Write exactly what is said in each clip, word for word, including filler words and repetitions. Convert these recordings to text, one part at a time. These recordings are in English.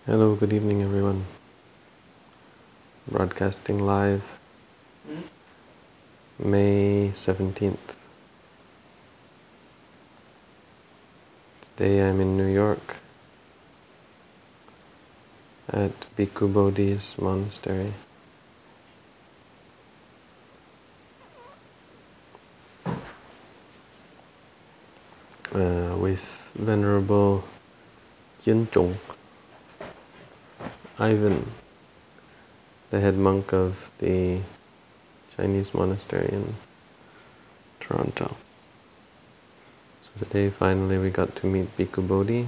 Hello, good evening everyone. Broadcasting live May seventeenth. Today I'm in New York at Bhikkhu Bodhi's monastery. Uh, with Venerable Yinzhong Ivan, the head monk of the Chinese monastery in Toronto. So today finally we got to meet Bhikkhu Bodhi.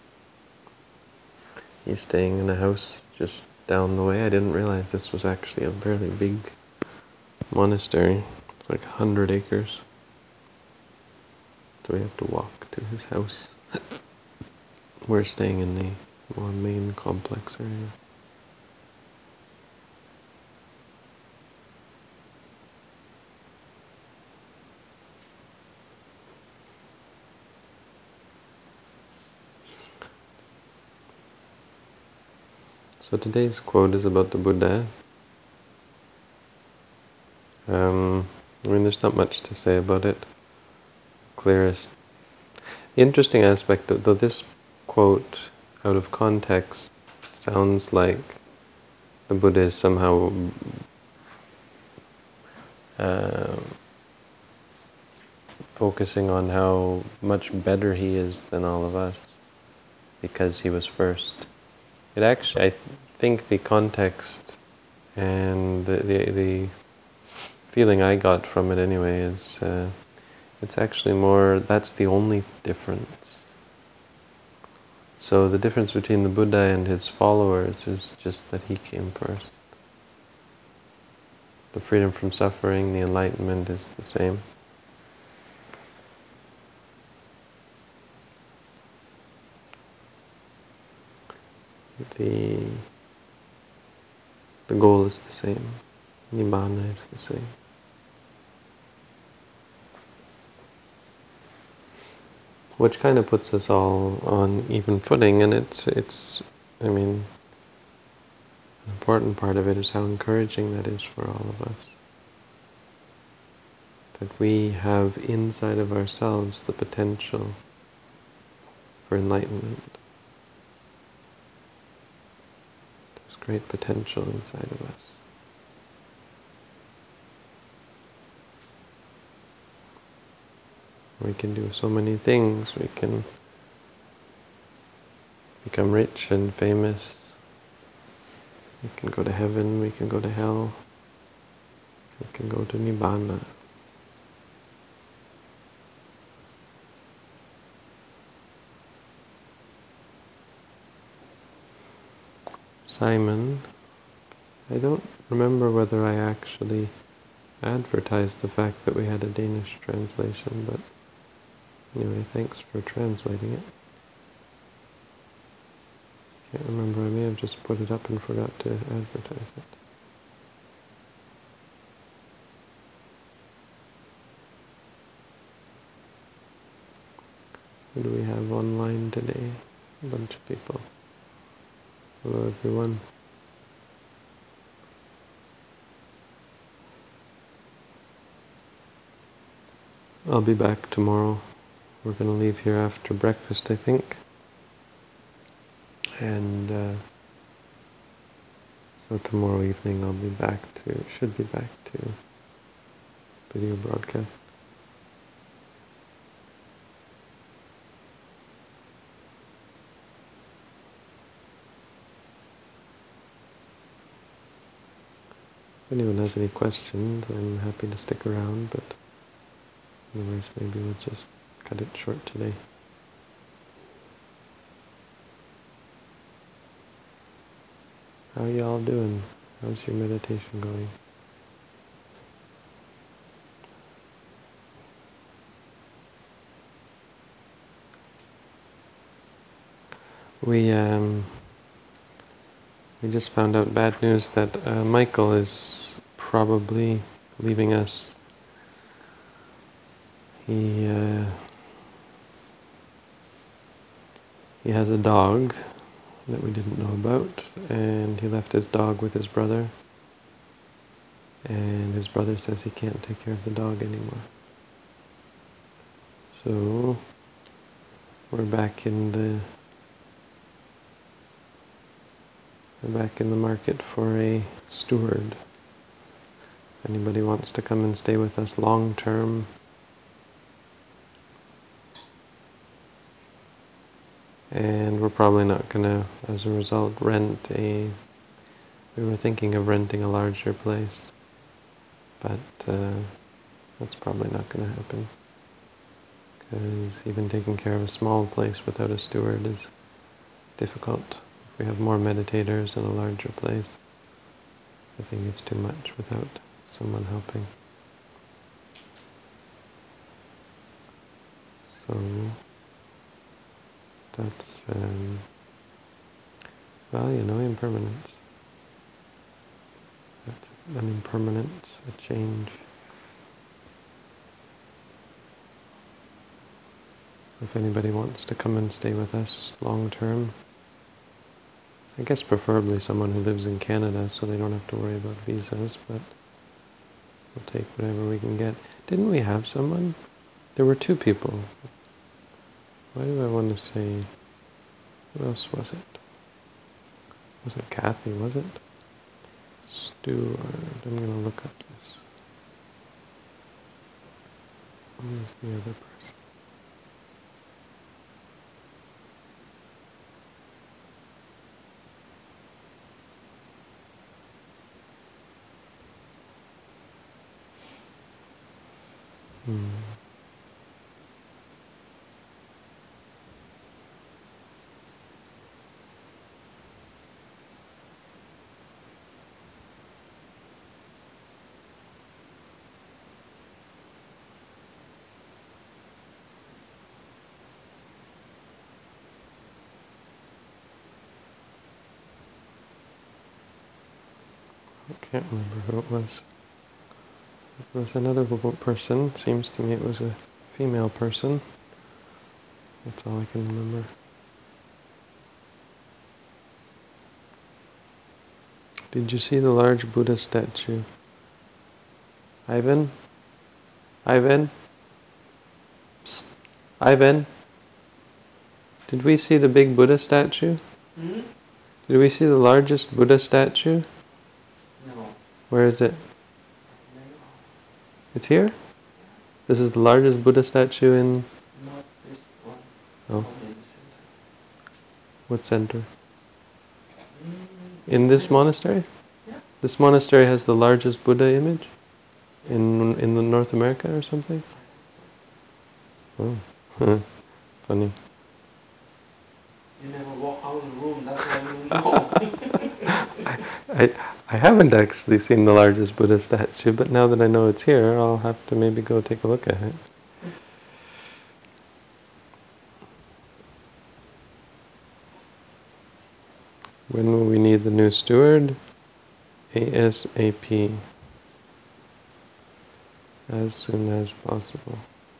He's staying in a house just down the way. I didn't realize this was actually a fairly big monastery. It's like a hundred acres. So we have to walk to his house. We're staying in the more main complex area. So today's quote is about the Buddha. Um, I mean, there's not much to say about it. Clearest. The interesting aspect of though this quote, out of context, sounds like the Buddha is somehow uh, focusing on how much better he is than all of us because he was first. It actually, I think the context and the, the, the feeling I got from it anyway is uh, it's actually more, that's the only difference. So the difference between the Buddha and his followers is just that he came first. The freedom from suffering, the enlightenment is the same. The, the goal is the same. Nibbana is the same. Which kind of puts us all on even footing, and it's, it's, I mean, an important part of it is how encouraging that is for all of us. That we have inside of ourselves the potential for enlightenment. There's great potential inside of us. We can do so many things. We can become rich and famous. We can go to heaven, we can go to hell. We can go to Nibbana. Simon, I don't remember whether I actually advertised the fact that we had a Danish translation, but anyway, thanks for translating it. Can't remember, I may have just put it up and forgot to advertise it. Who do we have online today? A bunch of people. Hello everyone. I'll be back tomorrow. We're going to leave here after breakfast, I think. And uh, so tomorrow evening I'll be back to, should be back to video broadcast. If anyone has any questions, I'm happy to stick around, but otherwise maybe we'll just cut it short today. How are you all doing? How's your meditation going? We um, we just found out bad news that uh, Michael is probably leaving us. He uh, he has a dog that we didn't know about, and he left his dog with his brother, and his brother says he can't take care of the dog anymore. So we're back in the we're back in the market for a steward. If anybody wants to come and stay with us long term, and we're probably not going to, as a result, rent a... We were thinking of renting a larger place, but uh, that's probably not going to happen. Because even taking care of a small place without a steward is difficult. If we have more meditators in a larger place, I think it's too much without someone helping. So that's, um, well, you know, impermanence. That's an impermanence, a change. If anybody wants to come and stay with us long term, I guess preferably someone who lives in Canada so they don't have to worry about visas, but we'll take whatever we can get. Didn't we have someone? There were two people. Why do I want to say... Who else was it? Was it Kathy, was it? Steward. I'm going to look up this. Who is the other person? Hmm. I can't remember who it was. It was another person. Seems to me it was a female person. That's all I can remember. Did you see the large Buddha statue? Ivan? Ivan? Psst. Ivan? Did we see the big Buddha statue? Hmm? Did we see the largest Buddha statue? No. Where is it? It's here? This is the largest Buddha statue in... Not this one. Oh. Only the center. What center? Mm, In this monastery? Yeah. This monastery has the largest Buddha image? In in the North America or something? Oh. Funny. You never walk out of the room, that's why you know. I, I haven't actually seen the largest Buddha statue, but now that I know it's here, I'll have to maybe go take a look at it. When will we need the new steward? ASAP. As soon as possible.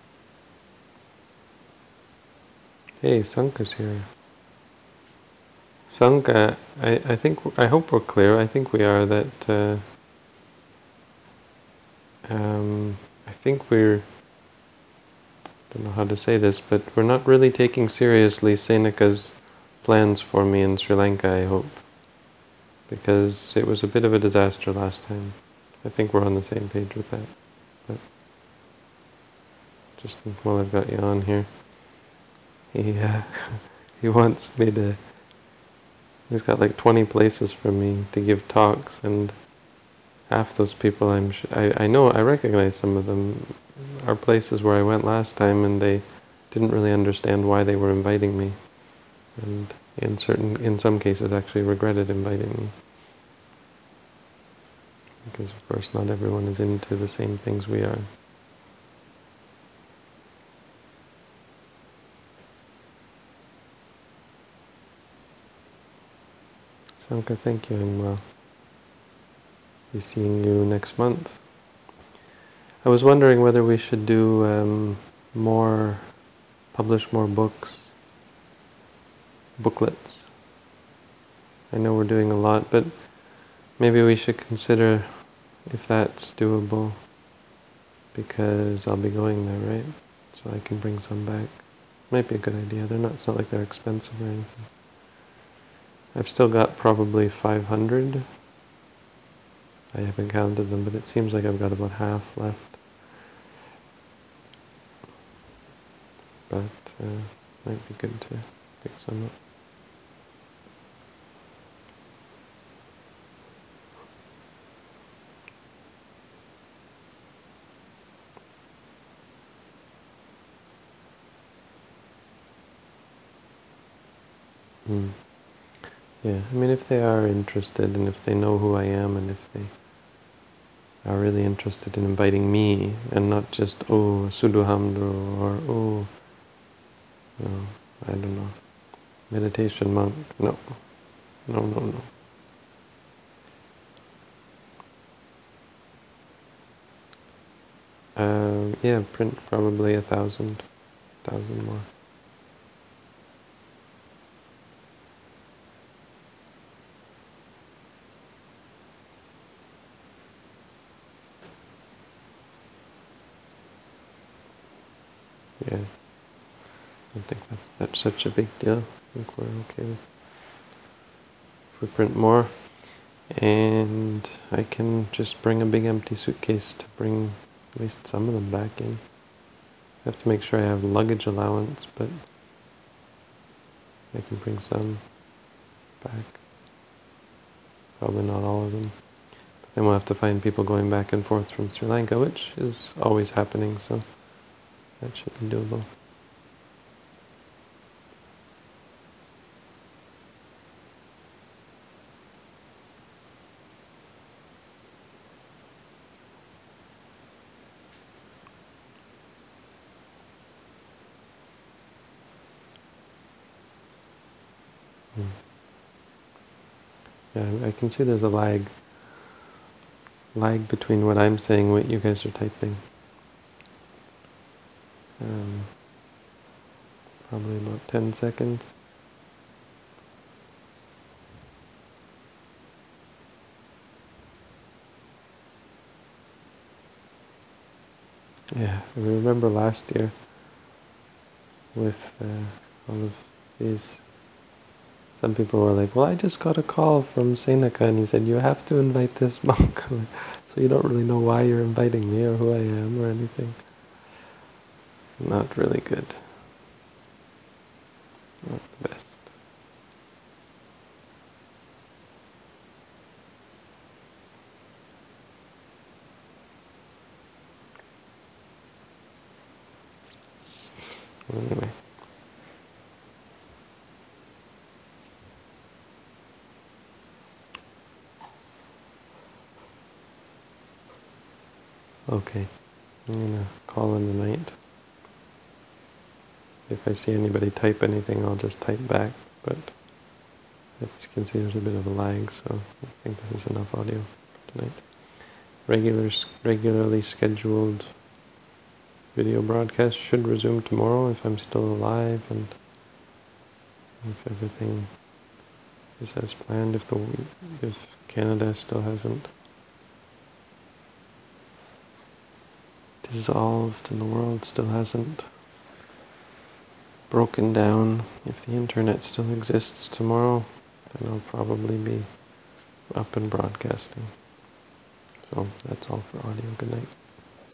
Hey, Sanka's here. Sanka, I, I think, I hope we're clear. I think we are that, uh, um, I think we're, I don't know how to say this, but we're not really taking seriously Seneka's plans for me in Sri Lanka, I hope. Because it was a bit of a disaster last time. I think we're on the same page with that. But just while I've got you on here, he, uh, he wants me to... He's got like twenty places for me to give talks, and half those people I'm sh- I, I know, I recognize some of them are places where I went last time and they didn't really understand why they were inviting me, and in certain in some cases actually regretted inviting me, because of course not everyone is into the same things we are. Sanka, thank you, and well, be seeing you next month. I was wondering whether we should do um, more, publish more books, booklets. I know we're doing a lot, but maybe we should consider if that's doable, because I'll be going there, right? So I can bring some back. Might be a good idea. They're not, it's not like they're expensive or anything. I've still got probably five hundred. I haven't counted them, but it seems like I've got about half left. But uh, might be good to pick some up. Mm. Yeah, I mean, if they are interested, and if they know who I am, and if they are really interested in inviting me, and not just, oh, Suduhamdro, or, oh, you know, I don't know, meditation monk. No, no, no, no. Um, yeah, print probably a thousand, thousand more. Yeah, I don't think that's, that's such a big deal. I think we're okay with if we print more. And I can just bring a big empty suitcase to bring at least some of them back in. I have to make sure I have luggage allowance, but I can bring some back. Probably not all of them. But then we'll have to find people going back and forth from Sri Lanka, which is always happening, so that should be doable. Hmm. Yeah, I can see there's a lag. Lag between what I'm saying and what you guys are typing. Um, probably about ten seconds. Yeah, I remember last year with uh, all of these, some people were like, well, I just got a call from Senaka and he said, you have to invite this monk. So you don't really know why you're inviting me or who I am or anything. Not really good. Not the best. Anyway. Okay, I'm gonna call in the night. If I see anybody type anything, I'll just type back, but as you can see there's a bit of a lag, so I think this is enough audio for tonight. Regular, regularly scheduled video broadcast should resume tomorrow if I'm still alive and if everything is as planned, if the if Canada still hasn't dissolved and the world still hasn't broken down. If the internet still exists tomorrow, then I'll probably be up and broadcasting. So that's all for audio. Good night.